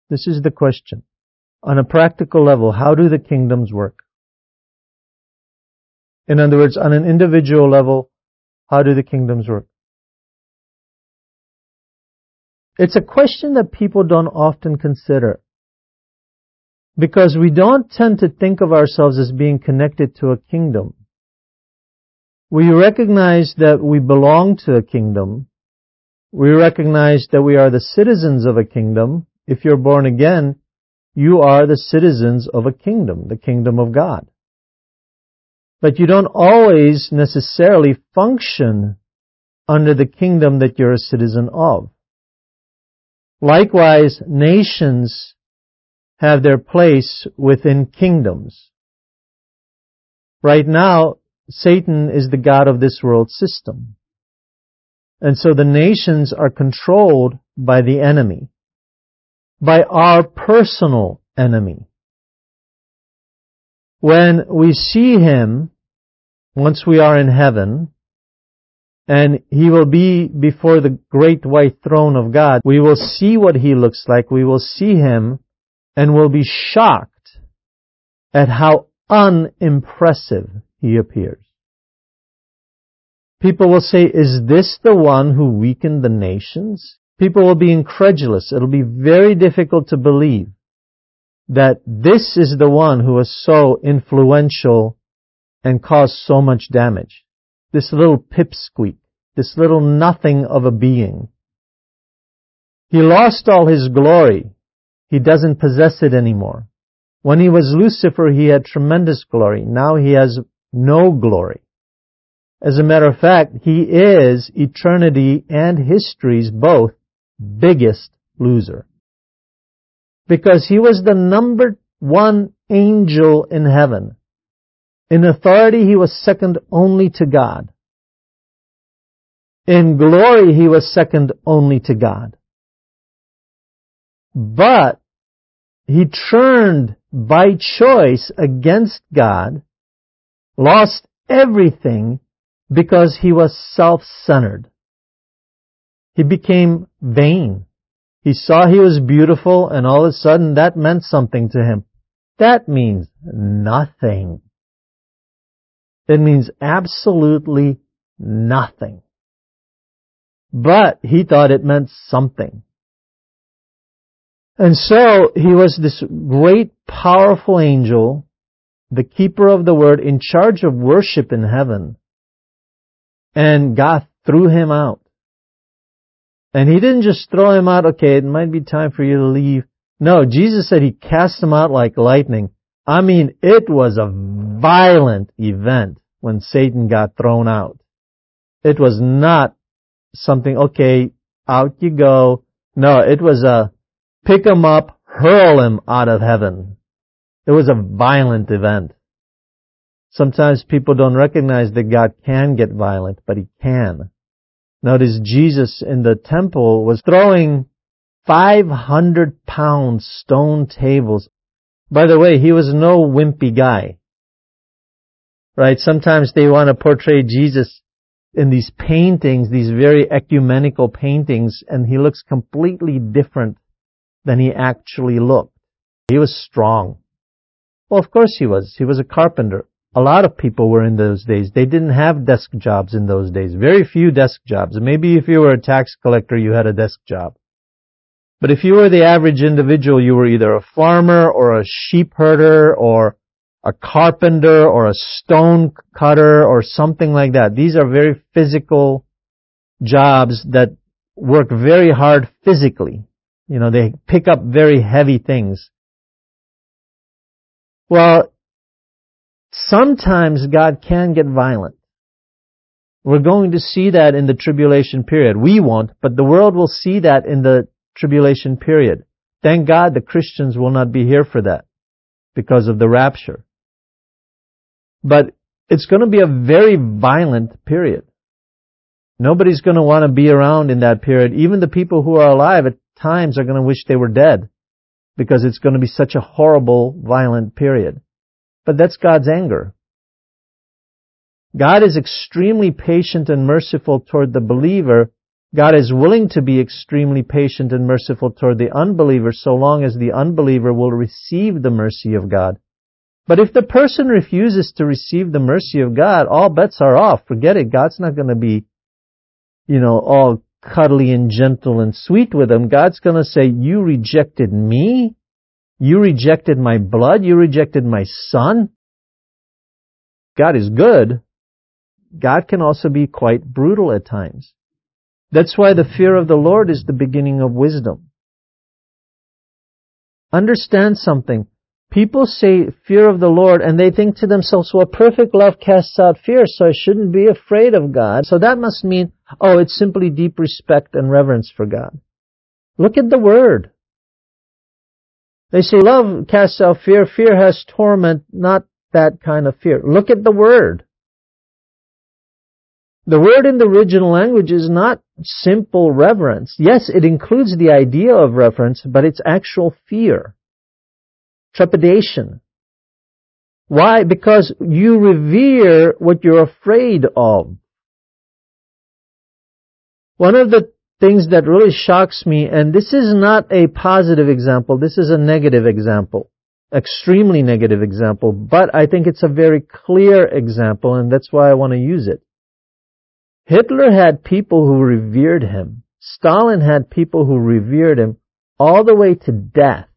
This is the question. On a practical level, how do the kingdoms work? In other words, on an individual level, how do the kingdoms work? It's a question that people don't often consider, because we don't tend to think of ourselves as being connected to a kingdom. We recognize that we belong to a kingdom. We recognize that we are the citizens of a kingdom. If you're born again, you are the citizens of a kingdom, the kingdom of God. But you don't always necessarily function under the kingdom that you're a citizen of. Likewise, nations have their place within kingdoms. Right now, Satan is the god of this world system. And so the nations are controlled by the enemy, by our personal enemy. When we see him, once we are in heaven, and he will be before the great white throne of God, we will see what he looks like. We will see him and will be shocked at how unimpressive he appears. People will say, is this the one who weakened the nations? People will be incredulous. It'll be very difficult to believe that this is the one who was so influential and caused so much damage. This little pipsqueak, this little nothing of a being. He lost all his glory. He doesn't possess it anymore. When he was Lucifer, he had tremendous glory. Now he has no glory. As a matter of fact, he is eternity and history's both biggest loser. Because he was the number one angel in heaven. In authority, he was second only to God. In glory, he was second only to God. But he turned by choice against God, lost everything because he was self-centered. He became vain. He saw he was beautiful, and all of a sudden that meant something to him. That means nothing. It means absolutely nothing. But he thought it meant something. And so he was this great, powerful angel, the keeper of the word, in charge of worship in heaven. And God threw him out. And he didn't just throw him out, okay, it might be time for you to leave. No, Jesus said he cast him out like lightning. I mean, it was a violent event when Satan got thrown out. It was not something, okay, out you go. No, it was a pick him up, hurl him out of heaven. It was a violent event. Sometimes people don't recognize that God can get violent, but he can. Notice Jesus in the temple was throwing 500-pound stone tables. By the way, he was no wimpy guy. Right? Sometimes they want to portray Jesus in these paintings, these very ecumenical paintings, and he looks completely different than he actually looked. He was strong. Well, of course he was. He was a carpenter. A lot of people were in those days. They didn't have desk jobs in those days. Very few desk jobs. Maybe if you were a tax collector, you had a desk job. But if you were the average individual, you were either a farmer or a sheep herder or a carpenter or a stone cutter or something like that. These are very physical jobs that work very hard physically. You know, they pick up very heavy things. Well, sometimes God can get violent. We're going to see that in the tribulation period. We won't, but the world will see that in the tribulation period. Thank God the Christians will not be here for that because of the rapture. But it's going to be a very violent period. Nobody's going to want to be around in that period. Even the people who are alive at times are going to wish they were dead because it's going to be such a horrible, violent period. But that's God's anger. God is extremely patient and merciful toward the believer, God is willing to be extremely patient and merciful toward the unbeliever so long as the unbeliever will receive the mercy of God. But if the person refuses to receive the mercy of God, all bets are off. Forget it. God's not going to be, all cuddly and gentle and sweet with them. God's going to say, you rejected me. You rejected my blood. You rejected my son. God is good. God can also be quite brutal at times. That's why the fear of the Lord is the beginning of wisdom. Understand something. People say fear of the Lord and they think to themselves, well, perfect love casts out fear, so I shouldn't be afraid of God. So that must mean, it's simply deep respect and reverence for God. Look at the word. They say love casts out fear. Fear has torment, not that kind of fear. Look at the word. The word in the original language is not simple reverence. Yes, it includes the idea of reverence, but it's actual fear. Trepidation. Why? Because you revere what you're afraid of. One of the things that really shocks me, and this is not a positive example, this is a negative example, extremely negative example, but I think it's a very clear example, and that's why I want to use it. Hitler had people who revered him. Stalin had people who revered him all the way to death.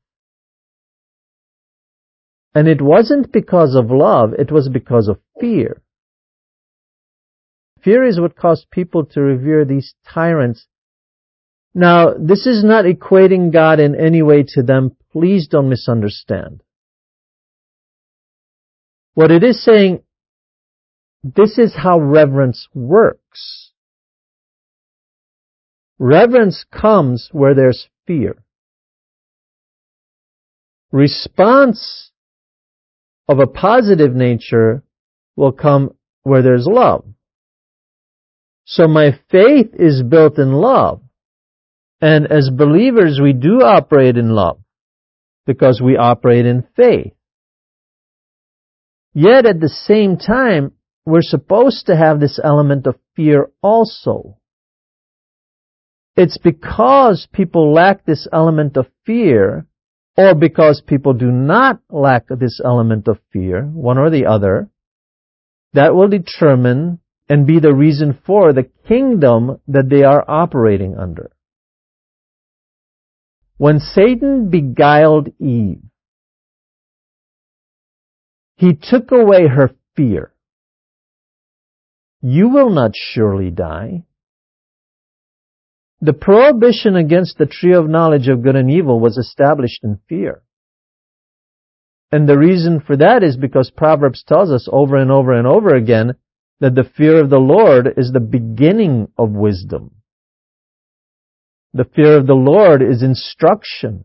And it wasn't because of love, it was because of fear. Fear is what caused people to revere these tyrants. Now, this is not equating God in any way to them. Please don't misunderstand. What it is saying, this is how reverence works. Reverence comes where there's fear. Response of a positive nature will come where there's love. So my faith is built in love. And as believers, we do operate in love because we operate in faith. Yet at the same time, we're supposed to have this element of fear also. It's because people lack this element of fear, or because people do not lack this element of fear, one or the other, that will determine and be the reason for the kingdom that they are operating under. When Satan beguiled Eve, he took away her fear. You will not surely die. The prohibition against the tree of knowledge of good and evil was established in fear. And the reason for that is because Proverbs tells us over and over and over again that the fear of the Lord is the beginning of wisdom. The fear of the Lord is instruction.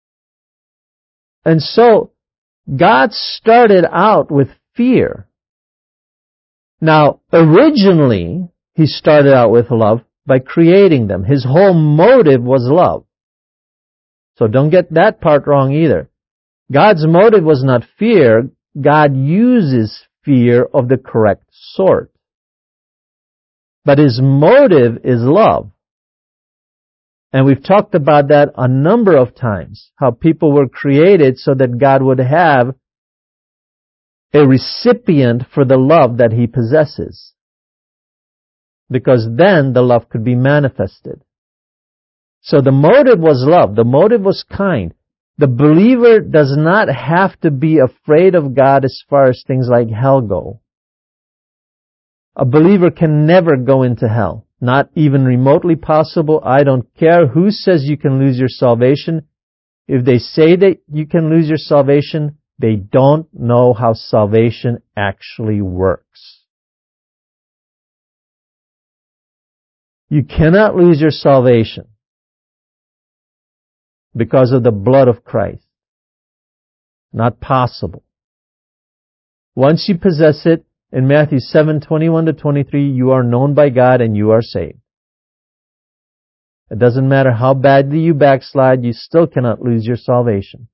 And so, God started out with fear. Now, originally, He started out with love by creating them. His whole motive was love. So don't get that part wrong either. God's motive was not fear. God uses fear of the correct sort. But His motive is love. And we've talked about that a number of times, how people were created so that God would have a recipient for the love that He possesses. Because then the love could be manifested. So the motive was love. The motive was kind. The believer does not have to be afraid of God as far as things like hell go. A believer can never go into hell. Not even remotely possible. I don't care who says you can lose your salvation. If they say that you can lose your salvation, they don't know how salvation actually works. You cannot lose your salvation because of the blood of Christ. Not possible. Once you possess it, in Matthew 7:21-23, you are known by God and you are saved. It doesn't matter how badly you backslide, you still cannot lose your salvation.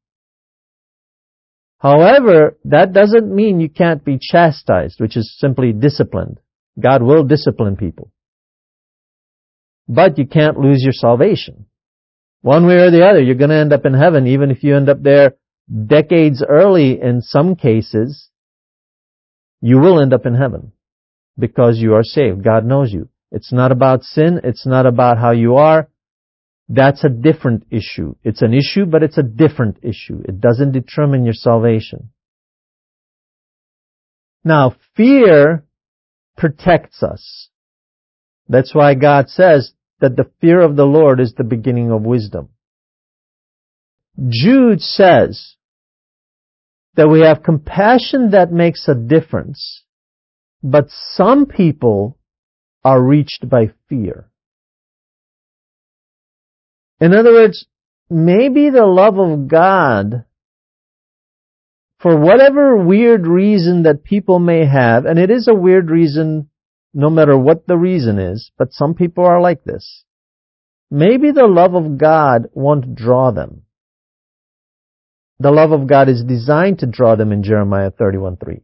However, that doesn't mean you can't be chastised, which is simply disciplined. God will discipline people. but you can't lose your salvation. One way or the other, you're going to end up in heaven, even if you end up there decades early in some cases. You will end up in heaven because you are saved. God knows you. It's not about sin. It's not about how you are. That's a different issue. It's an issue, but it's a different issue. It doesn't determine your salvation. Now, fear protects us. That's why God says that the fear of the Lord is the beginning of wisdom. Jude says that we have compassion that makes a difference, but some people are reached by fear. In other words, maybe the love of God, for whatever weird reason that people may have, and it is a weird reason no matter what the reason is, but some people are like this. Maybe the love of God won't draw them. The love of God is designed to draw them in Jeremiah 31:3.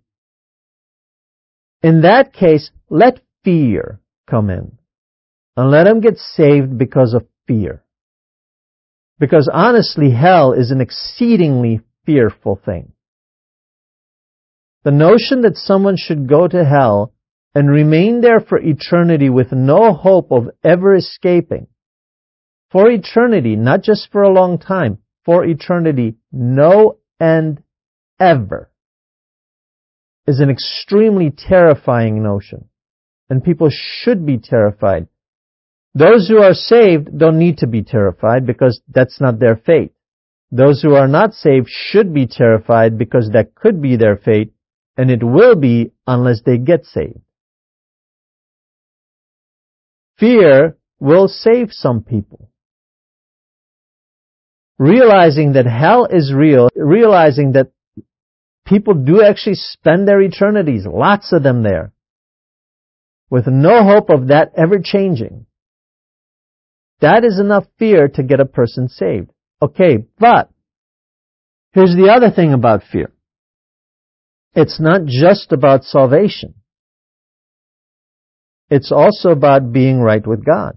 In that case, let fear come in. And let them get saved because of fear. Because honestly, hell is an exceedingly fearful thing. The notion that someone should go to hell and remain there for eternity with no hope of ever escaping, for eternity, not just for a long time, for eternity, no end ever, is an extremely terrifying notion. And people should be terrified. Those who are saved don't need to be terrified because that's not their fate. Those who are not saved should be terrified because that could be their fate, and it will be unless they get saved. Fear will save some people. Realizing that hell is real, realizing that people do actually spend their eternities, lots of them there, with no hope of that ever changing. That is enough fear to get a person saved. Okay, but here's the other thing about fear. It's not just about salvation. It's also about being right with God.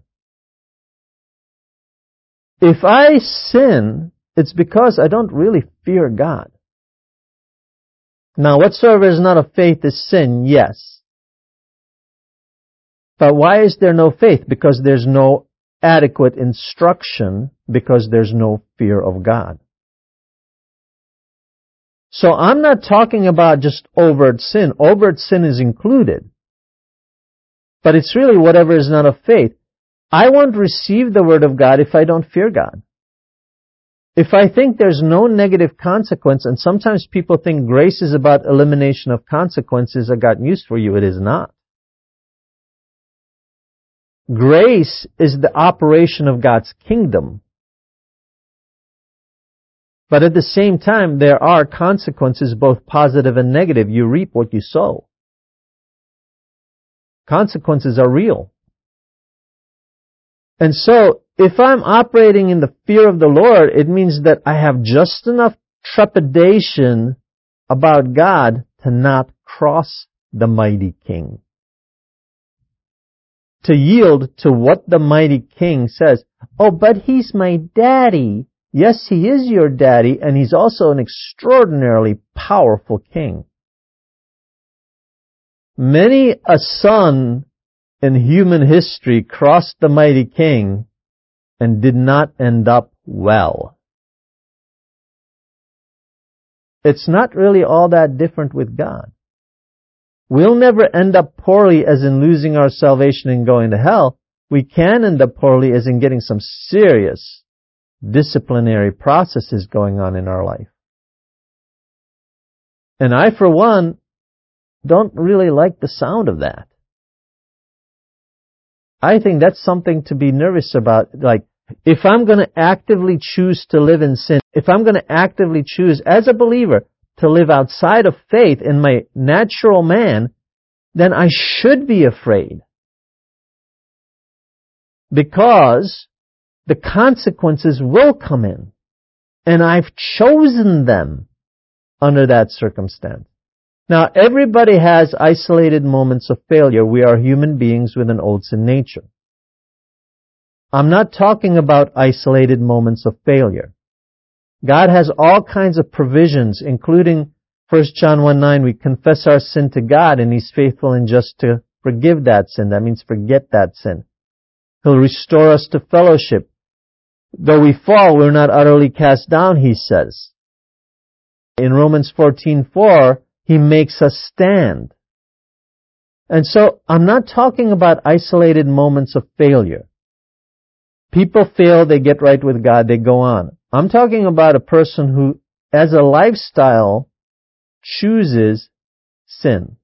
If I sin, it's because I don't really fear God. Now, whatsoever is not of faith is sin, yes. But why is there no faith? Because there's no adequate instruction, because there's no fear of God. So I'm not talking about just overt sin. Overt sin is included. But it's really whatever is not of faith. I won't receive the Word of God if I don't fear God. If I think there's no negative consequence, and sometimes people think grace is about elimination of consequences, I got news for you, it is not. Grace is the operation of God's kingdom. But at the same time, there are consequences, both positive and negative. You reap what you sow. Consequences are real. And so, if I'm operating in the fear of the Lord, it means that I have just enough trepidation about God to not cross the mighty King. To yield to what the mighty King says. Oh, but He's my daddy. Yes, He is your daddy, and He's also an extraordinarily powerful King. Many a son in human history crossed the mighty King and did not end up well. It's not really all that different with God. We'll never end up poorly as in losing our salvation and going to hell. We can end up poorly as in getting some serious disciplinary processes going on in our life. And I, for one, don't really like the sound of that. I think that's something to be nervous about. Like, if I'm going to actively choose to live in sin, if I'm going to actively choose as a believer to live outside of faith in my natural man, then I should be afraid. Because the consequences will come in. And I've chosen them under that circumstance. Now, everybody has isolated moments of failure. We are human beings with an old sin nature. I'm not talking about isolated moments of failure. God has all kinds of provisions, including 1 John 1:9, we confess our sin to God and He's faithful and just to forgive that sin. That means forget that sin. He'll restore us to fellowship. Though we fall, we're not utterly cast down, He says. In Romans 14:4, He makes us stand. And so, I'm not talking about isolated moments of failure. People fail, they get right with God, they go on. I'm talking about a person who, as a lifestyle, chooses sin.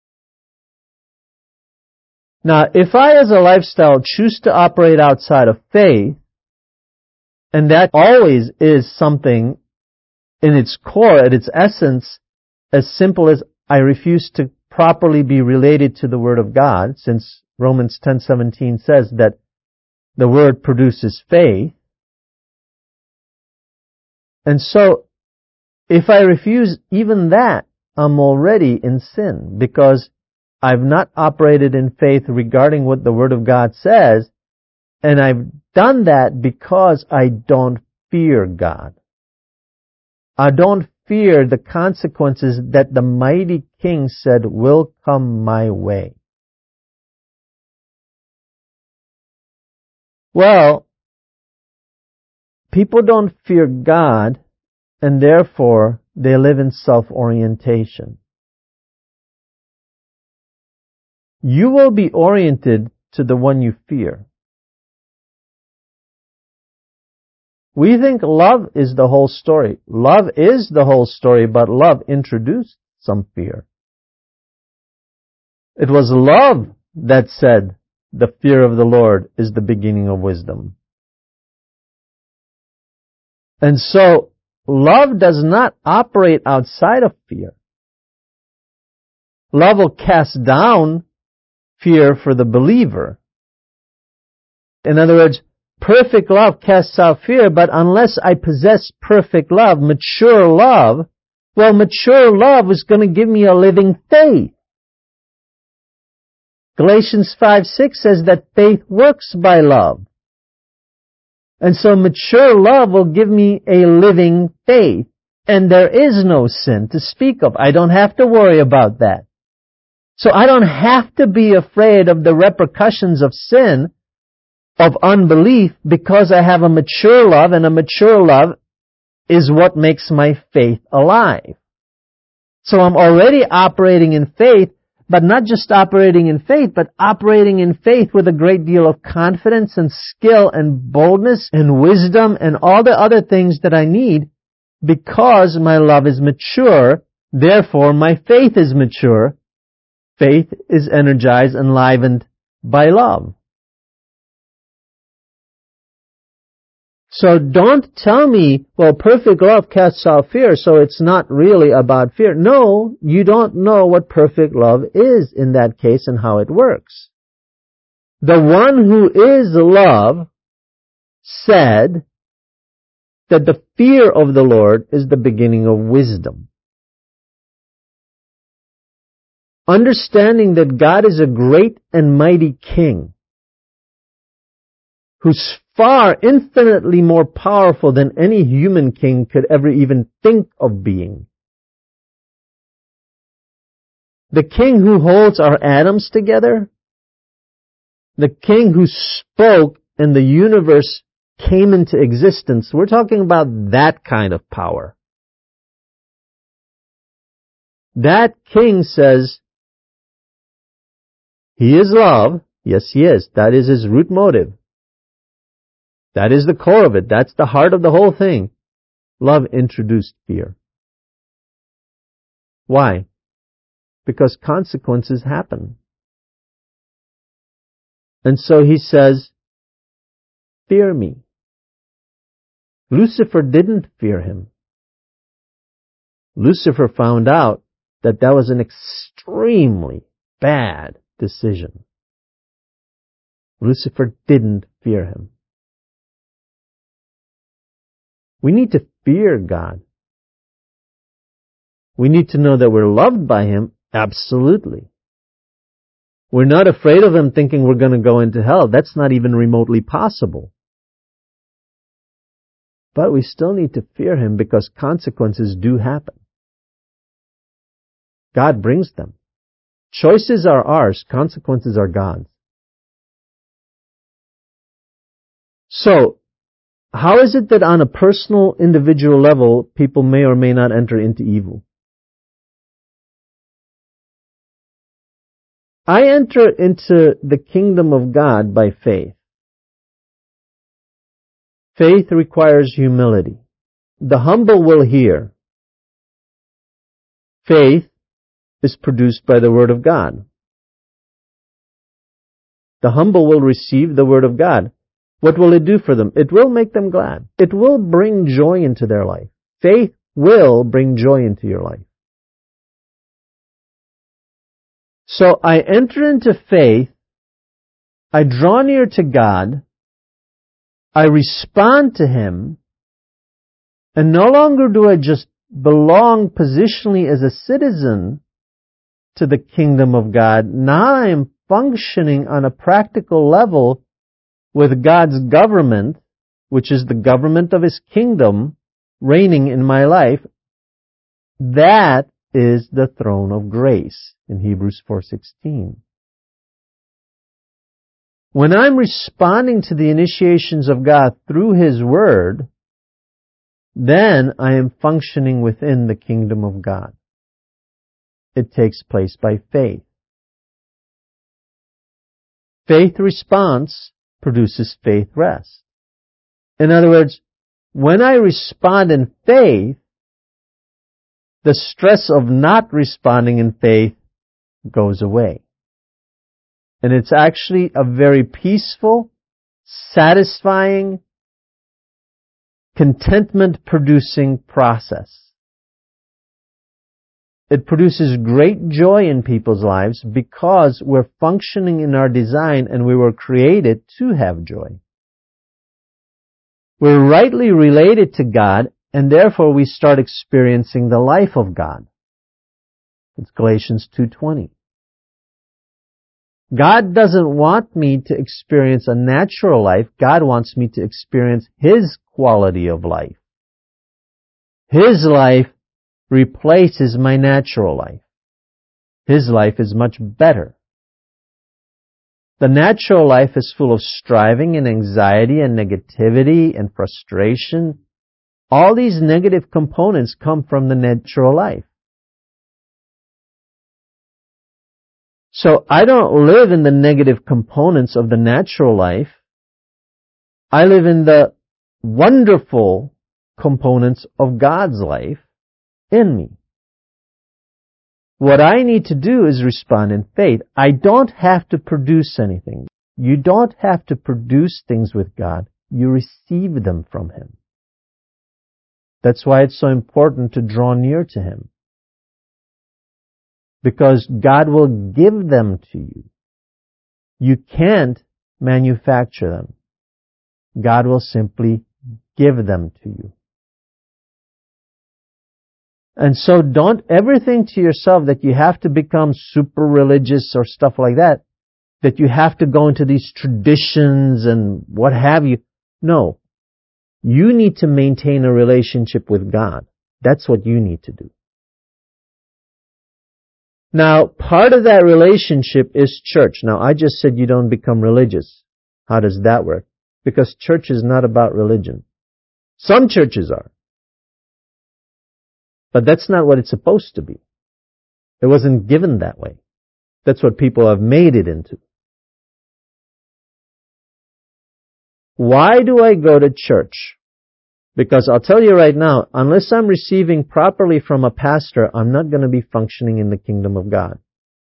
Now, if I as a lifestyle choose to operate outside of faith, and that always is something in its core, at its essence, as simple as I refuse to properly be related to the Word of God, since Romans 10:17 says that the Word produces faith. And so, if I refuse even that, I'm already in sin, because I've not operated in faith regarding what the Word of God says, and I've done that because I don't fear God. I don't fear the consequences that the mighty King said will come my way. Well, people don't fear God, and therefore they live in self-orientation. You will be oriented to the one you fear. We think love is the whole story. Love is the whole story, but love introduced some fear. It was love that said, the fear of the Lord is the beginning of wisdom. And so, love does not operate outside of fear. Love will cast down fear for the believer. In other words, perfect love casts out fear, but unless I possess perfect love, mature love, well, mature love is going to give me a living faith. Galatians 5:6 says that faith works by love. And so mature love will give me a living faith. And there is no sin to speak of. I don't have to worry about that. So I don't have to be afraid of the repercussions of sin, of unbelief, because I have a mature love, and a mature love is what makes my faith alive. So I'm already operating in faith, but not just operating in faith, but operating in faith with a great deal of confidence and skill and boldness and wisdom and all the other things that I need, because my love is mature. Therefore, my faith is mature. Faith is energized and enlivened by love. So don't tell me, well, perfect love casts out fear, so it's not really about fear. No, you don't know what perfect love is in that case and how it works. The one who is love said that the fear of the Lord is the beginning of wisdom. Understanding that God is a great and mighty King who's far infinitely more powerful than any human king could ever even think of being. The King who holds our atoms together, the King who spoke and the universe came into existence. We're talking about that kind of power. That King says, He is love. Yes, He is. That is His root motive. That is the core of it. That's the heart of the whole thing. Love introduced fear. Why? Because consequences happen. And so He says, fear me. Lucifer didn't fear Him. Lucifer found out that that was an extremely bad decision. Lucifer didn't fear Him. We need to fear God. We need to know that we're loved by Him, absolutely. We're not afraid of Him thinking we're going to go into hell. That's not even remotely possible. But we still need to fear Him because consequences do happen. God brings them. Choices are ours, consequences are God's. So, how is it that on a personal, individual level, people may or may not enter into evil? I enter into the kingdom of God by faith. Faith requires humility. The humble will hear. Faith is produced by the Word of God. The humble will receive the Word of God. What will it do for them? It will make them glad. It will bring joy into their life. Faith will bring joy into your life. So I enter into faith, I draw near to God, I respond to Him, and no longer do I just belong positionally as a citizen to the kingdom of God. Now I am functioning on a practical level with God's government, which is the government of His kingdom, reigning in my life. That is the throne of grace in Hebrews 4:16. When I'm responding to the initiations of God through His Word, then I am functioning within the kingdom of God. It takes place by faith. Faith response produces faith rest. In other words, when I respond in faith, the stress of not responding in faith goes away. And it's actually a very peaceful, satisfying, contentment-producing process. It produces great joy in people's lives because we're functioning in our design and we were created to have joy. We're rightly related to God, and therefore we start experiencing the life of God. It's Galatians 2:20. God doesn't want me to experience a natural life. God wants me to experience His quality of life. His life replaces my natural life. His life is much better. The natural life is full of striving and anxiety and negativity and frustration. All these negative components come from the natural life. So I don't live in the negative components of the natural life. I live in the wonderful components of God's life in me. What I need to do is respond in faith. I don't have to produce anything. You don't have to produce things with God. You receive them from Him. That's why it's so important to draw near to Him. Because God will give them to you. You can't manufacture them. God will simply give them to you. And so don't ever think to yourself that you have to become super religious or stuff like that, that you have to go into these traditions and what have you. No. You need to maintain a relationship with God. That's what you need to do. Now, part of that relationship is church. Now, I just said you don't become religious. How does that work? Because church is not about religion. Some churches are. But that's not what it's supposed to be. It wasn't given that way. That's what people have made it into. Why do I go to church? Because I'll tell you right now, unless I'm receiving properly from a pastor, I'm not going to be functioning in the kingdom of God.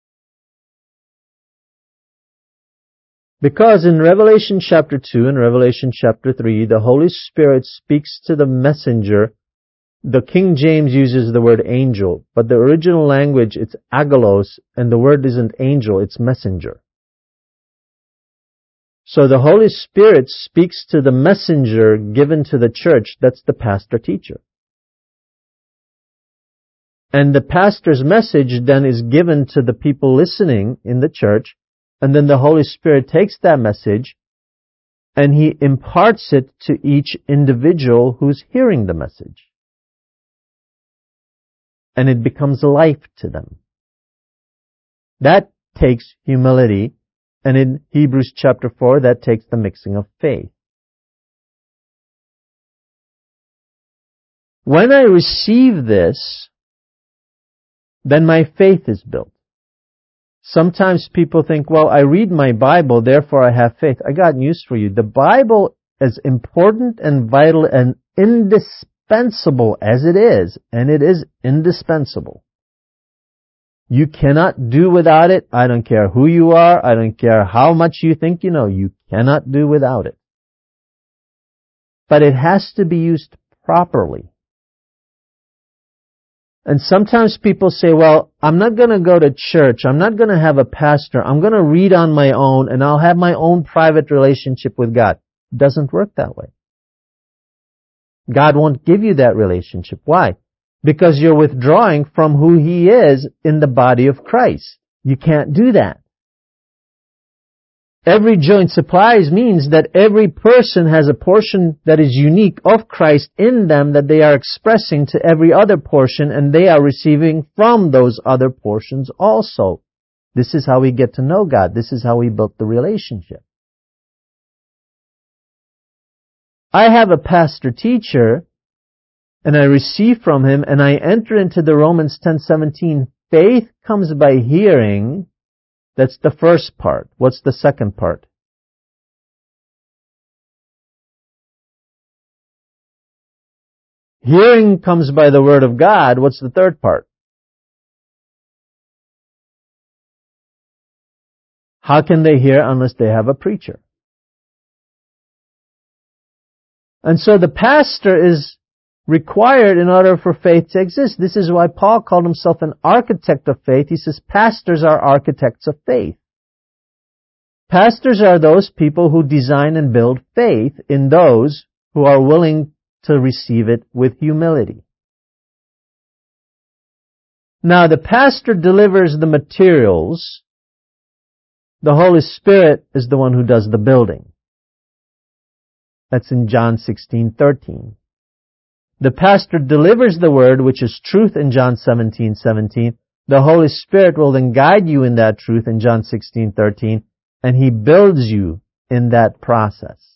Because in Revelation chapter 2 and Revelation chapter 3, the Holy Spirit speaks to the messenger. The King James uses the word angel, but the original language, it's agolos, and the word isn't angel, it's messenger. So the Holy Spirit speaks to the messenger given to the church, that's the pastor-teacher. And the pastor's message then is given to the people listening in the church, And then the Holy Spirit takes that message and He imparts it to each individual who's hearing the message. And it becomes life to them. That takes humility, and in Hebrews chapter 4, that takes the mixing of faith. When I receive this, then my faith is built. Sometimes people think, well, I read my Bible, therefore I have faith. I got news for you. The Bible, as important and vital and indispensable as it is, and it is indispensable, you cannot do without it. I don't care who you are. I don't care how much you think you know. You cannot do without it. But it has to be used properly. And sometimes people say, well, I'm not going to go to church. I'm not going to have a pastor. I'm going to read on my own and I'll have my own private relationship with God. It doesn't work that way. God won't give you that relationship. Why? Because you're withdrawing from who He is in the body of Christ. You can't do that. Every joint supplies means that every person has a portion that is unique of Christ in them that they are expressing to every other portion, and they are receiving from those other portions also. This is how we get to know God. This is how we built the relationship. I have a pastor teacher, and I receive from him, and I enter into the Romans 10:17. Faith comes by hearing. That's the first part. What's the second part? Hearing comes by the Word of God. What's the third part? How can they hear unless they have a preacher? And so the pastor is required in order for faith to exist. This is why Paul called himself an architect of faith. He says pastors are architects of faith. Pastors are those people who design and build faith in those who are willing to receive it with humility. Now, the pastor delivers the materials. The Holy Spirit is the one who does the building. That's in John 16:13. The pastor delivers the word, which is truth, in John 17:17. The Holy Spirit will then guide you in that truth in John 16:13, and He builds you in that process.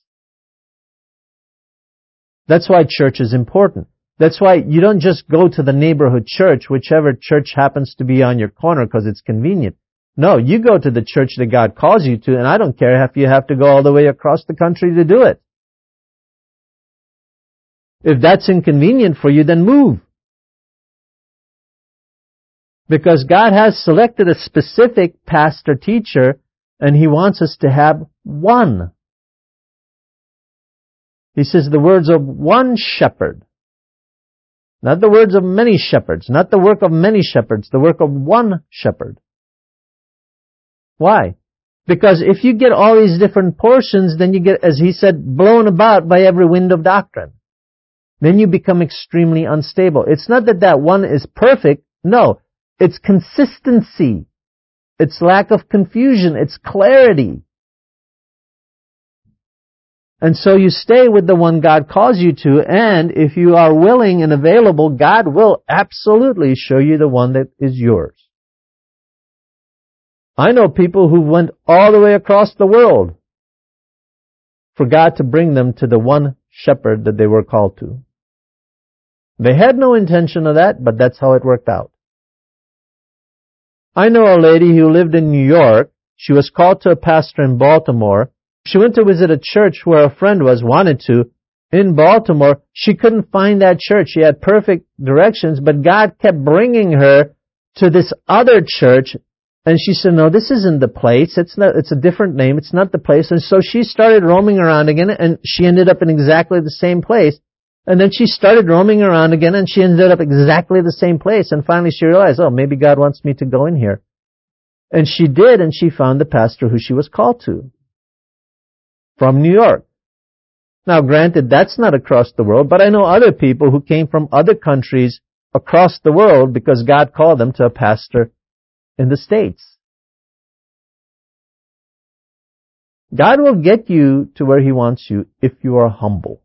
That's why church is important. That's why you don't just go to the neighborhood church, whichever church happens to be on your corner because it's convenient. No, you go to the church that God calls you to, and I don't care if you have to go all the way across the country to do it. If that's inconvenient for you, then move. Because God has selected a specific pastor-teacher, and He wants us to have one. He says the words of one shepherd. Not the words of many shepherds. Not the work of many shepherds. The work of one shepherd. Why? Because if you get all these different portions, then you get, as he said, blown about by every wind of doctrine. Then you become extremely unstable. It's not that that one is perfect. No. It's consistency. It's lack of confusion. It's clarity. And so you stay with the one God calls you to, and if you are willing and available, God will absolutely show you the one that is yours. I know people who went all the way across the world for God to bring them to the one shepherd that they were called to. They had no intention of that, but that's how it worked out. I know a lady who lived in New York. She was called to a pastor in Baltimore. She went to visit a church where a friend wanted to. In Baltimore, she couldn't find that church. She had perfect directions, but God kept bringing her to this other church. And she said, no, this isn't the place. It's a different name. It's not the place. And so she started roaming around again, and she ended up in exactly the same place. And then she started roaming around again, and she ended up exactly the same place. And finally she realized, oh, maybe God wants me to go in here. And she did, and she found the pastor who she was called to from New York. Now, granted, that's not across the world, but I know other people who came from other countries across the world because God called them to a pastor in the States. God will get you to where He wants you if you are humble.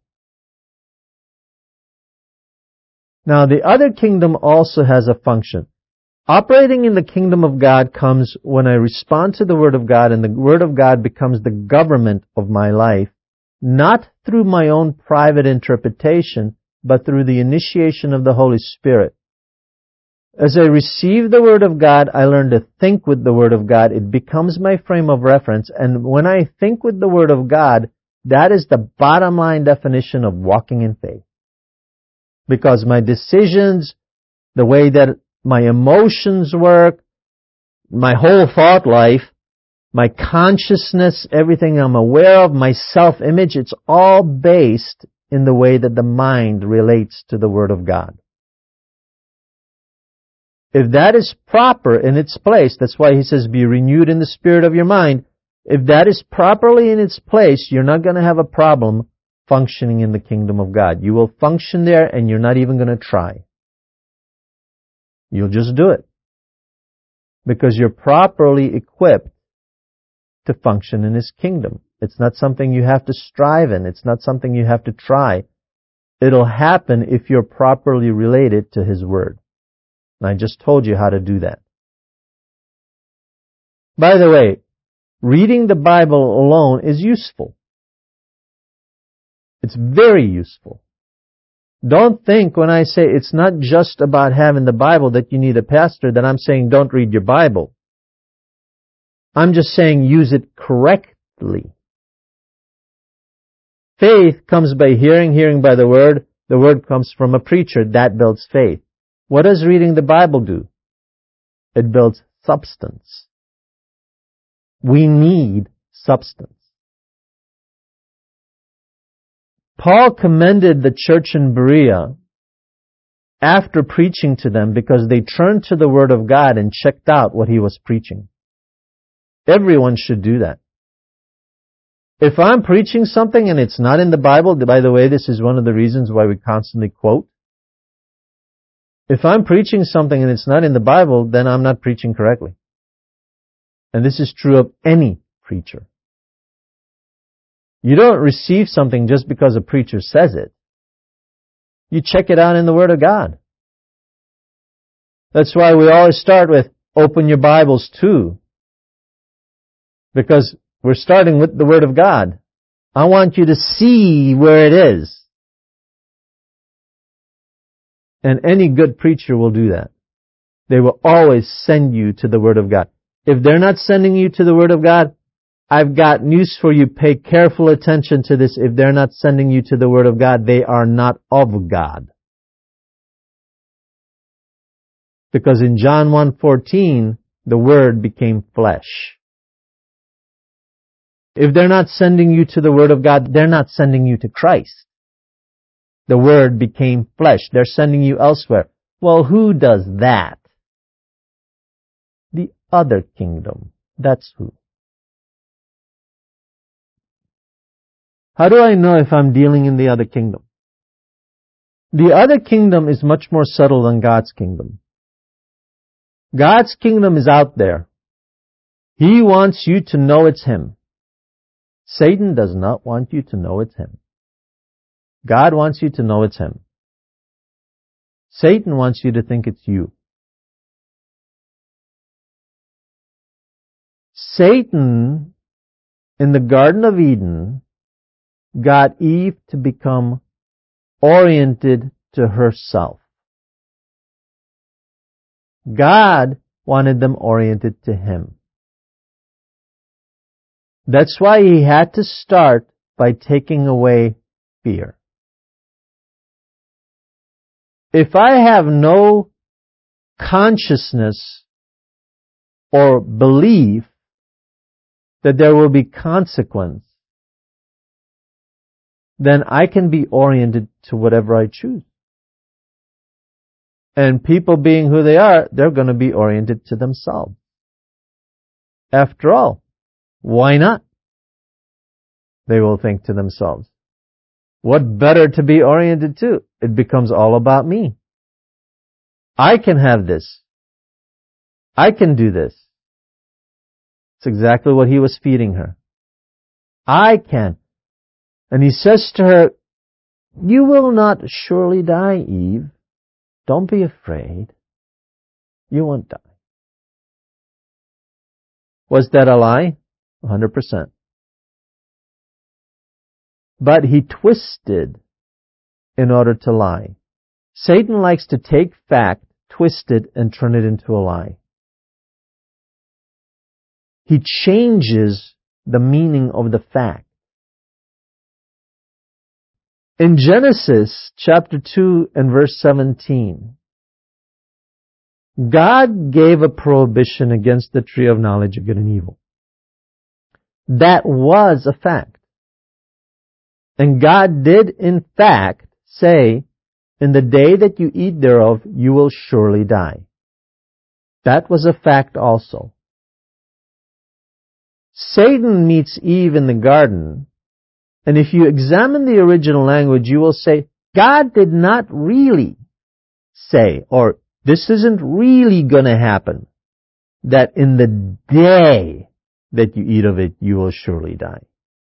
Now, the other kingdom also has a function. Operating in the kingdom of God comes when I respond to the Word of God, and the Word of God becomes the government of my life, not through my own private interpretation, but through the initiation of the Holy Spirit. As I receive the Word of God, I learn to think with the Word of God. It becomes my frame of reference, and when I think with the Word of God, that is the bottom line definition of walking in faith. Because my decisions, the way that my emotions work, my whole thought life, my consciousness, everything I'm aware of, my self-image, it's all based in the way that the mind relates to the Word of God. If that is proper in its place, that's why he says, be renewed in the spirit of your mind. If that is properly in its place, you're not going to have a problem functioning in the kingdom of God. You will function there and you're not even going to try. You'll just do it. Because you're properly equipped to function in His kingdom. It's not something you have to strive in. It's not something you have to try. It'll happen if you're properly related to His Word. And I just told you how to do that. By the way, reading the Bible alone is useful. It's very useful. Don't think when I say it's not just about having the Bible that you need a pastor that I'm saying don't read your Bible. I'm just saying use it correctly. Faith comes by hearing, hearing by the Word. The Word comes from a preacher. That builds faith. What does reading the Bible do? It builds substance. We need substance. Paul commended the church in Berea after preaching to them because they turned to the Word of God and checked out what he was preaching. Everyone should do that. If I'm preaching something and it's not in the Bible, by the way, this is one of the reasons why we constantly quote. If I'm preaching something and it's not in the Bible, then I'm not preaching correctly. And this is true of any preacher. You don't receive something just because a preacher says it. You check it out in the Word of God. That's why we always start with, open your Bibles too. Because we're starting with the Word of God. I want you to see where it is. And any good preacher will do that. They will always send you to the Word of God. If they're not sending you to the Word of God, I've got news for you. Pay careful attention to this. If they're not sending you to the Word of God, they are not of God. Because in John 1:14, the Word became flesh. If they're not sending you to the Word of God, they're not sending you to Christ. The Word became flesh. They're sending you elsewhere. Well, who does that? The other kingdom. That's who. How do I know if I'm dealing in the other kingdom? The other kingdom is much more subtle than God's kingdom. God's kingdom is out there. He wants you to know it's Him. Satan does not want you to know it's Him. God wants you to know it's Him. Satan wants you to think it's you. Satan, in the Garden of Eden, got Eve to become oriented to herself. God wanted them oriented to Him. That's why He had to start by taking away fear. If I have no consciousness or belief that there will be consequence, then I can be oriented to whatever I choose. And people being who they are, they're going to be oriented to themselves. After all, why not? They will think to themselves, what better to be oriented to? It becomes all about me. I can have this. I can do this. It's exactly what he was feeding her. I can. And he says to her, you will not surely die, Eve. Don't be afraid. You won't die. Was that a lie? 100%. But he twisted in order to lie. Satan likes to take fact, twist it, and turn it into a lie. He changes the meaning of the fact. In Genesis chapter 2 and verse 17, God gave a prohibition against the tree of knowledge of good and evil. That was a fact. And God did in fact say, in the day that you eat thereof, you will surely die. That was a fact also. Satan meets Eve in the garden, and if you examine the original language, you will say, God did not really say, or this isn't really going to happen, that in the day that you eat of it, you will surely die.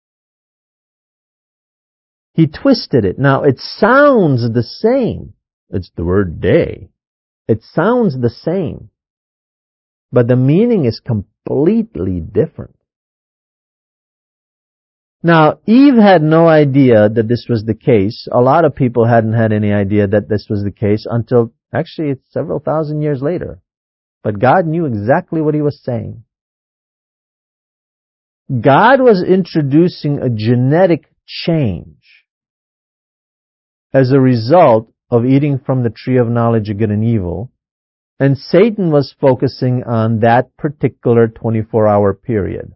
He twisted it. Now, it sounds the same. It's the word day. It sounds the same. But the meaning is completely different. Now, Eve had no idea that this was the case. A lot of people hadn't had any idea that this was the case until, actually, it's several thousand years later. But God knew exactly what he was saying. God was introducing a genetic change as a result of eating from the tree of knowledge of good and evil, and Satan was focusing on that particular 24-hour period.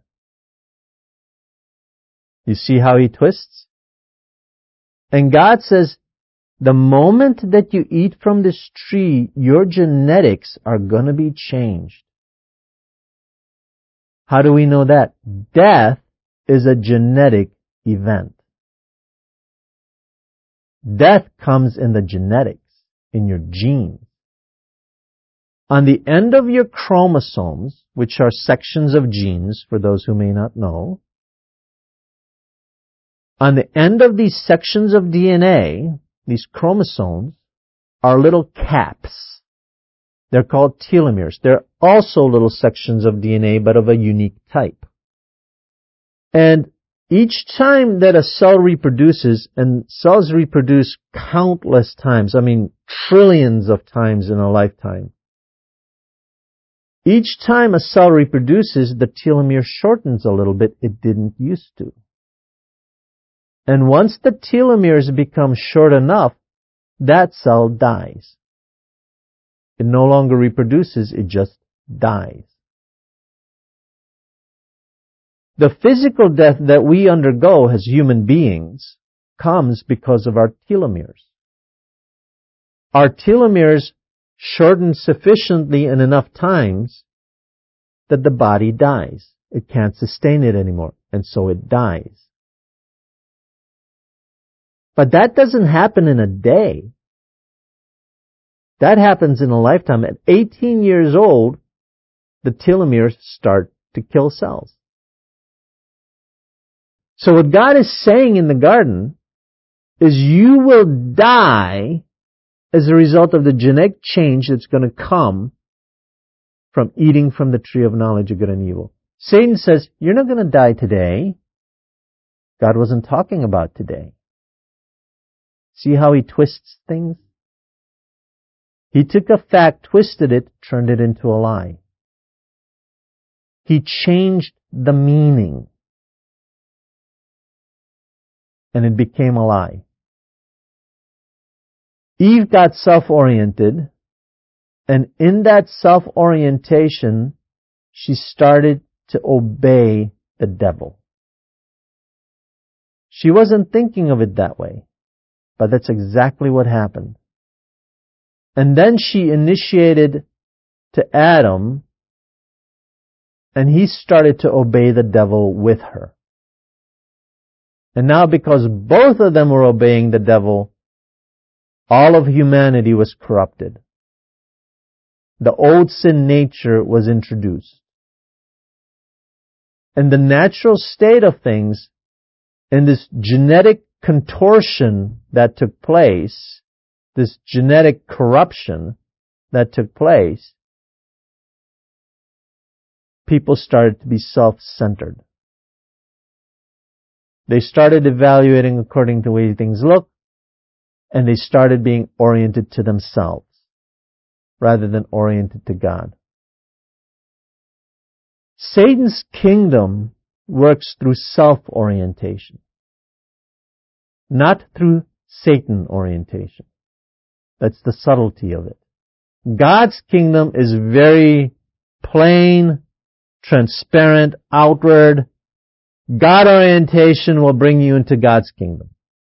You see how he twists? And God says, the moment that you eat from this tree, your genetics are going to be changed. How do we know that? Death is a genetic event. Death comes in the genetics, in your genes. On the end of your chromosomes, which are sections of genes, for those who may not know, on the end of these sections of DNA, these chromosomes, are little caps. They're called telomeres. They're also little sections of DNA, but of a unique type. And each time that a cell reproduces, and cells reproduce countless times, trillions of times in a lifetime, each time a cell reproduces, the telomere shortens a little bit. It didn't used to. And once the telomeres become short enough, that cell dies. It no longer reproduces, it just dies. The physical death that we undergo as human beings comes because of our telomeres. Our telomeres shorten sufficiently and enough times that the body dies. It can't sustain it anymore, and so it dies. But that doesn't happen in a day. That happens in a lifetime. At 18 years old, the telomeres start to kill cells. So what God is saying in the garden is you will die as a result of the genetic change that's going to come from eating from the tree of knowledge of good and evil. Satan says, you're not going to die today. God wasn't talking about today. See how he twists things? He took a fact, twisted it, turned it into a lie. He changed the meaning. And it became a lie. Eve got self-oriented, and in that self-orientation, she started to obey the devil. She wasn't thinking of it that way, but that's exactly what happened. And then she initiated to Adam, and he started to obey the devil with her. And now because both of them were obeying the devil, all of humanity was corrupted. The old sin nature was introduced. And the natural state of things in this genetic contortion that took place, this genetic corruption that took place, people started to be self-centered. They started evaluating according to the way things look, and they started being oriented to themselves rather than oriented to God. Satan's kingdom works through self-orientation, not through Satan orientation. That's the subtlety of it. God's kingdom is very plain, transparent, outward. God orientation will bring you into God's kingdom.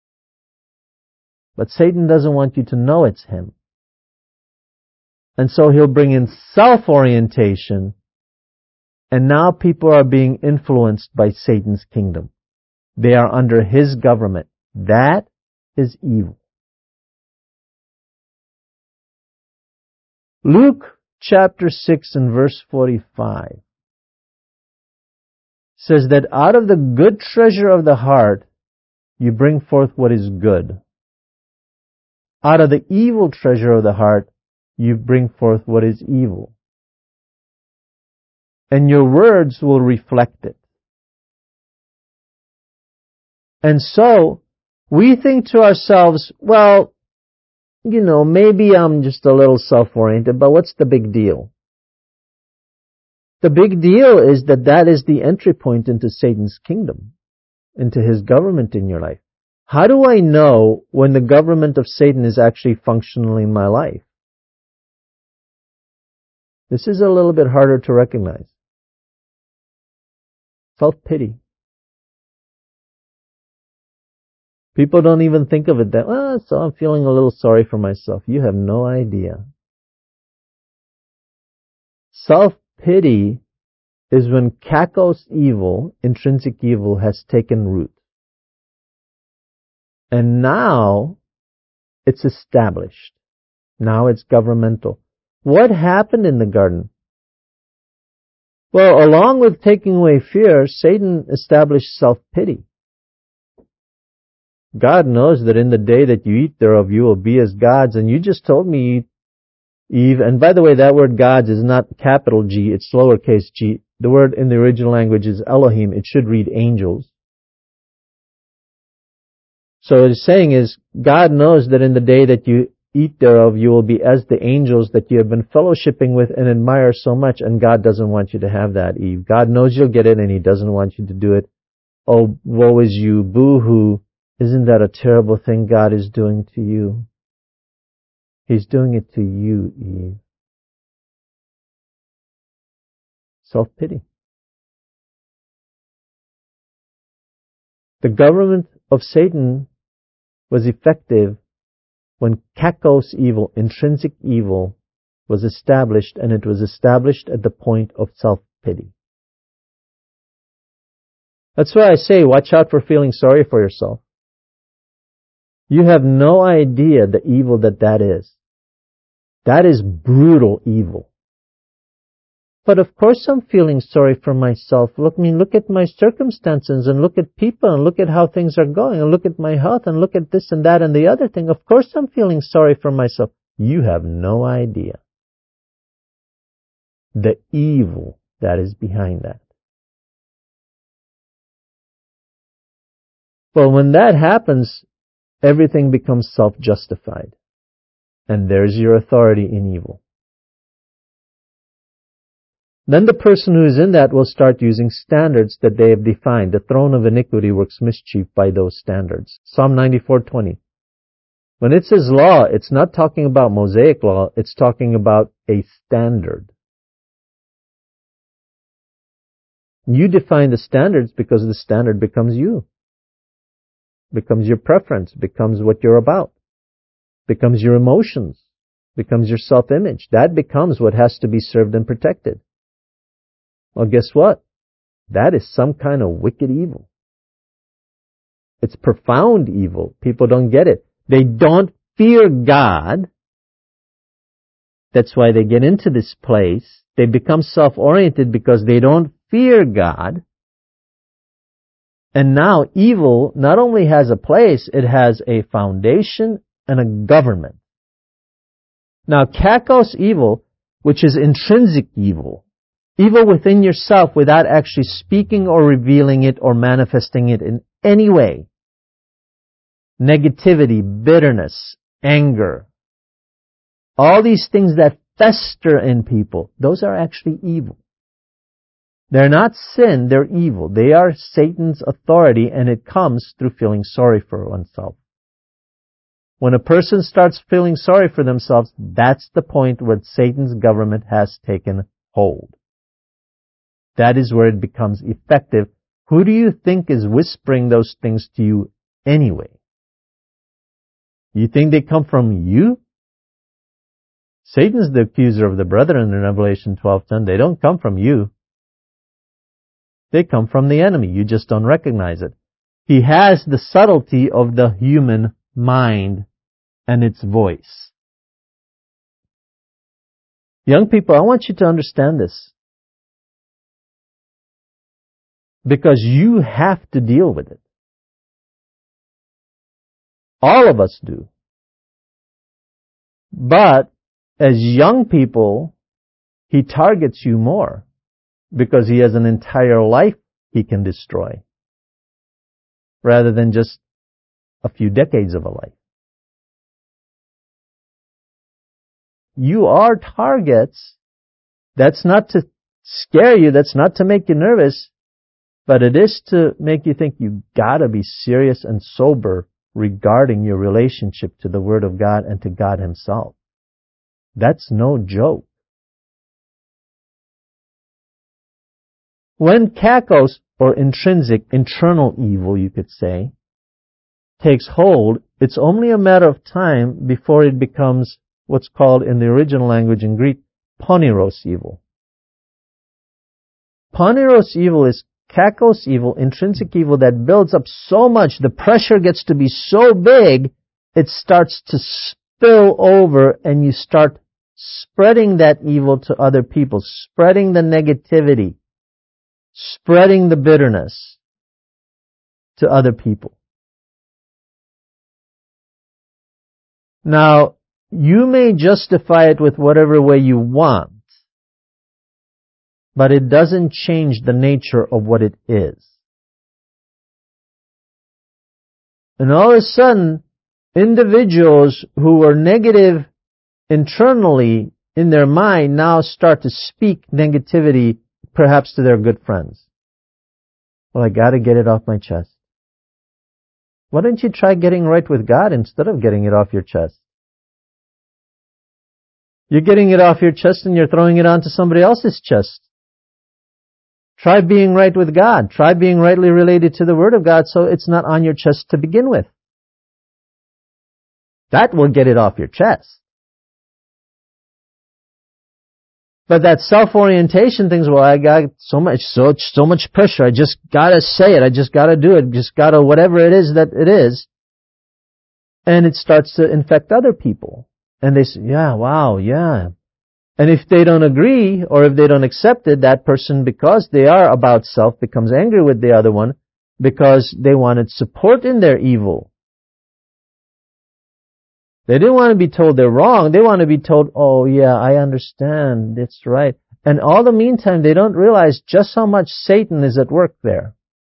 But Satan doesn't want you to know it's him. And so he'll bring in self-orientation, and now people are being influenced by Satan's kingdom. They are under his government. That is evil. Luke chapter 6 and verse 45 says that out of the good treasure of the heart you bring forth what is good. Out of the evil treasure of the heart you bring forth what is evil. And your words will reflect it. And so, we think to ourselves, well, maybe I'm just a little self-oriented, but what's the big deal? The big deal is that is the entry point into Satan's kingdom, into his government in your life. How do I know when the government of Satan is actually functional in my life? This is a little bit harder to recognize. Self-pity. People don't even think of it that, so I'm feeling a little sorry for myself. You have no idea. Self-pity is when kakos evil, intrinsic evil, has taken root. And now it's established. Now it's governmental. What happened in the garden? Well, along with taking away fear, Satan established self-pity. God knows that in the day that you eat thereof, you will be as gods. And you just told me, Eve, and by the way, that word gods is not capital G, it's lowercase g. The word in the original language is Elohim. It should read angels. So what it's saying is, God knows that in the day that you eat thereof, you will be as the angels that you have been fellowshipping with and admire so much, and God doesn't want you to have that, Eve. God knows you'll get it, and He doesn't want you to do it. Oh, woe is you, boo-hoo. Isn't that a terrible thing God is doing to you? He's doing it to you, Eve. Self-pity. The government of Satan was effective when kakos evil, intrinsic evil, was established, and it was established at the point of self-pity. That's why I say, watch out for feeling sorry for yourself. You have no idea the evil that is. That is brutal evil. But of course I'm feeling sorry for myself. Look at my circumstances, and look at people, and look at how things are going, and look at my health, and look at this and that and the other thing. Of course I'm feeling sorry for myself. You have no idea the evil that is behind that. Well, when that happens, everything becomes self-justified. And there's your authority in evil. Then the person who is in that will start using standards that they have defined. The throne of iniquity works mischief by those standards. Psalm 94:20. When it says law, it's not talking about Mosaic law, it's talking about a standard. You define the standards because the standard becomes you. Becomes your preference, becomes what you're about. Becomes your emotions, becomes your self-image. That becomes what has to be served and protected. Well, guess what? That is some kind of wicked evil. It's profound evil. People don't get it. They don't fear God. That's why they get into this place. They become self-oriented because they don't fear God. And now evil not only has a place, it has a foundation and a government. Now, kakos evil, which is intrinsic evil, evil within yourself without actually speaking or revealing it or manifesting it in any way. Negativity, bitterness, anger, all these things that fester in people, those are actually evil. They're not sin, they're evil. They are Satan's authority, and it comes through feeling sorry for oneself. When a person starts feeling sorry for themselves, that's the point where Satan's government has taken hold. That is where it becomes effective. Who do you think is whispering those things to you anyway? You think they come from you? Satan's the accuser of the brethren in Revelation 12:10. They don't come from you. They come from the enemy. You just don't recognize it. He has the subtlety of the human mind and its voice. Young people, I want you to understand this. Because you have to deal with it. All of us do. But as young people, he targets you more because he has an entire life he can destroy rather than just a few decades of a life. You are targets. That's not to scare you. That's not to make you nervous. But it is to make you think you gotta be serious and sober regarding your relationship to the Word of God and to God Himself. That's no joke. When kakos, or intrinsic, internal evil, you could say, takes hold, it's only a matter of time before it becomes what's called in the original language in Greek, poneros evil. Poneros evil is kakos evil, intrinsic evil that builds up so much, the pressure gets to be so big, it starts to spill over and you start spreading that evil to other people, spreading the negativity, spreading the bitterness to other people. Now, you may justify it with whatever way you want, but it doesn't change the nature of what it is. And all of a sudden, individuals who were negative internally in their mind now start to speak negativity perhaps to their good friends. Well, I gotta get it off my chest. Why don't you try getting right with God instead of getting it off your chest? You're getting it off your chest and you're throwing it onto somebody else's chest. Try being right with God. Try being rightly related to the Word of God so it's not on your chest to begin with. That will get it off your chest. But that self-orientation things, well, I got so much pressure. I just gotta say it. I just gotta do it. Just gotta whatever it is that it is. And it starts to infect other people. And they say, yeah, wow, yeah. And if they don't agree or if they don't accept it, that person, because they are about self, becomes angry with the other one because they wanted support in their evil. They didn't want to be told they're wrong. They want to be told, oh yeah, I understand. That's right. And all the meantime, they don't realize just how much Satan is at work there.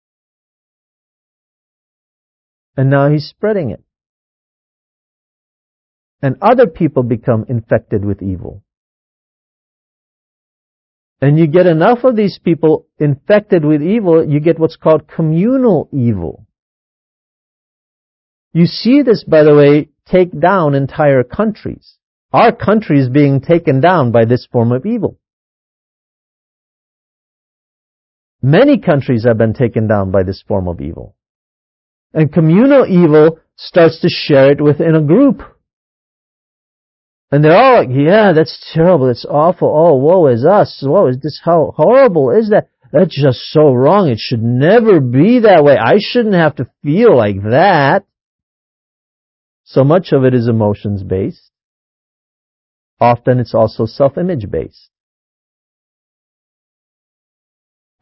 And now he's spreading it. And other people become infected with evil. And you get enough of these people infected with evil, you get what's called communal evil. You see this, by the way, take down entire countries. Our country is being taken down by this form of evil. Many countries have been taken down by this form of evil. And communal evil starts to share it within a group. And they're all like, yeah, that's terrible, it's awful, oh, woe is us, woe is this, how horrible is that? That's just so wrong, it should never be that way, I shouldn't have to feel like that. So much of it is emotions-based. Often it's also self-image-based.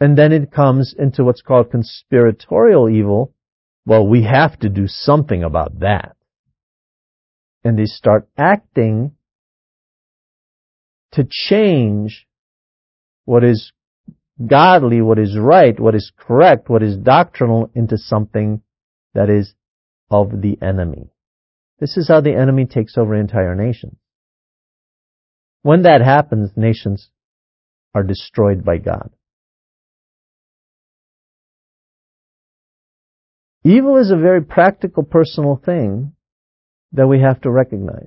And then it comes into what's called conspiratorial evil. Well, we have to do something about that. And they start acting to change what is godly, what is right, what is correct, what is doctrinal into something that is of the enemy. This is how the enemy takes over entire nations. When that happens, nations are destroyed by God. Evil is a very practical, personal thing that we have to recognize.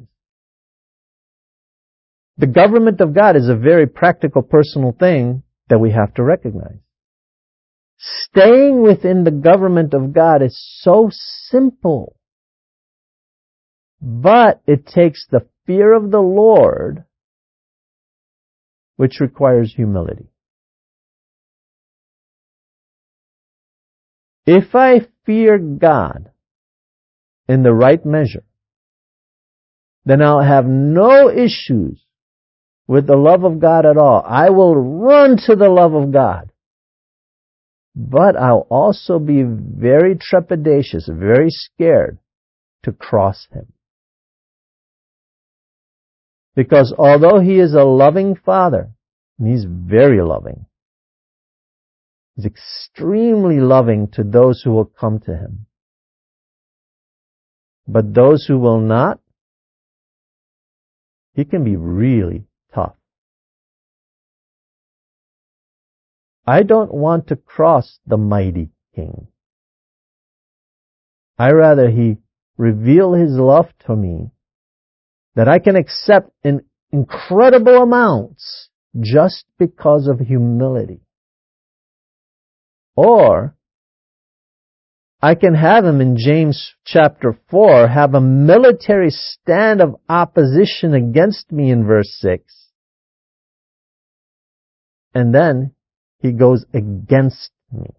The government of God is a very practical, personal thing that we have to recognize. Staying within the government of God is so simple, but it takes the fear of the Lord, which requires humility. If I fear God in the right measure, then I'll have no issues with the love of God at all. I will run to the love of God. But I'll also be very trepidatious, very scared to cross Him. Because although He is a loving Father, and He's very loving, He's extremely loving to those who will come to Him. But those who will not, He can be really tough. I don't want to cross the mighty King. I rather He reveal His love to me that I can accept in incredible amounts just because of humility. Or I can have Him in James chapter 4 have a military stand of opposition against me in verse 6. And then He goes against me.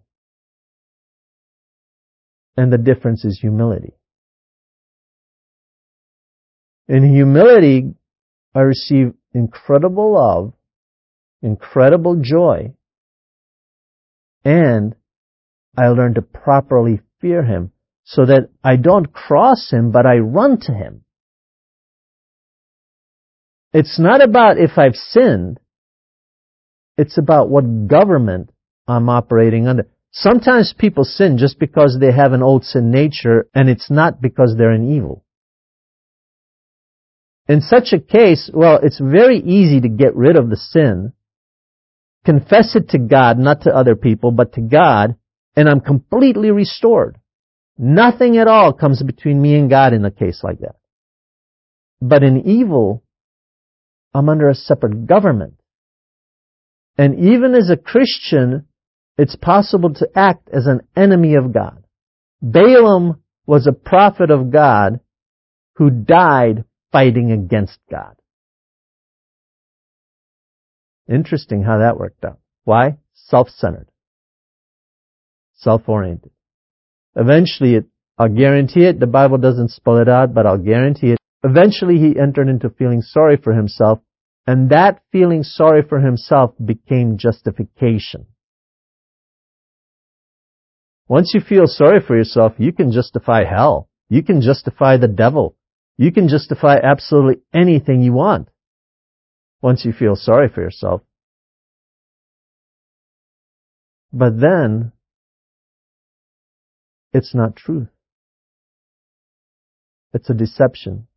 And the difference is humility. In humility, I receive incredible love, incredible joy, and I learn to properly fear Him so that I don't cross Him, but I run to Him. It's not about if I've sinned. It's about what government I'm operating under. Sometimes people sin just because they have an old sin nature, and it's not because they're in evil. In such a case, well, it's very easy to get rid of the sin, confess it to God, not to other people, but to God, and I'm completely restored. Nothing at all comes between me and God in a case like that. But in evil, I'm under a separate government. And even as a Christian, it's possible to act as an enemy of God. Balaam was a prophet of God who died fighting against God. Interesting how that worked out. Why? Self-centered. Self-oriented. Eventually, I'll guarantee it, the Bible doesn't spell it out, but I'll guarantee it. Eventually he entered into feeling sorry for himself, and that feeling sorry for himself became justification. Once you feel sorry for yourself, you can justify hell. You can justify the devil. You can justify absolutely anything you want once you feel sorry for yourself. But then, it's not truth. It's a deception.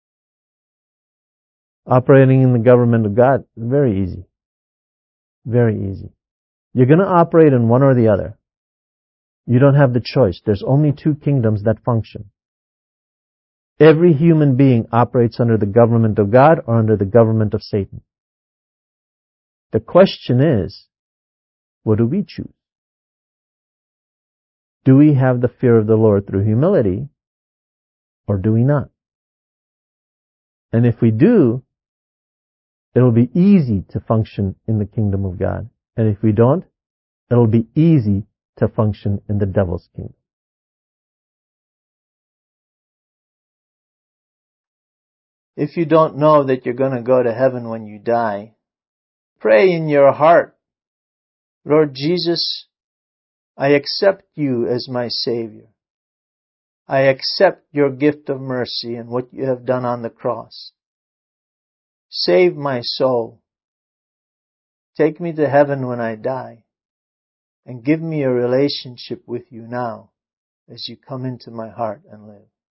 Operating in the government of God, very easy. Very easy. You're going to operate in one or the other. You don't have the choice. There's only two kingdoms that function. Every human being operates under the government of God or under the government of Satan. The question is, what do we choose? Do we have the fear of the Lord through humility, or do we not? And if we do, it'll be easy to function in the kingdom of God. And if we don't, it'll be easy to function in the devil's kingdom. If you don't know that you're going to go to heaven when you die, pray in your heart Lord Jesus, I accept you as my Savior. I accept your gift of mercy and what you have done on the cross. Save my soul. Take me to heaven when I die, and give me a relationship with you now as you come into my heart and live.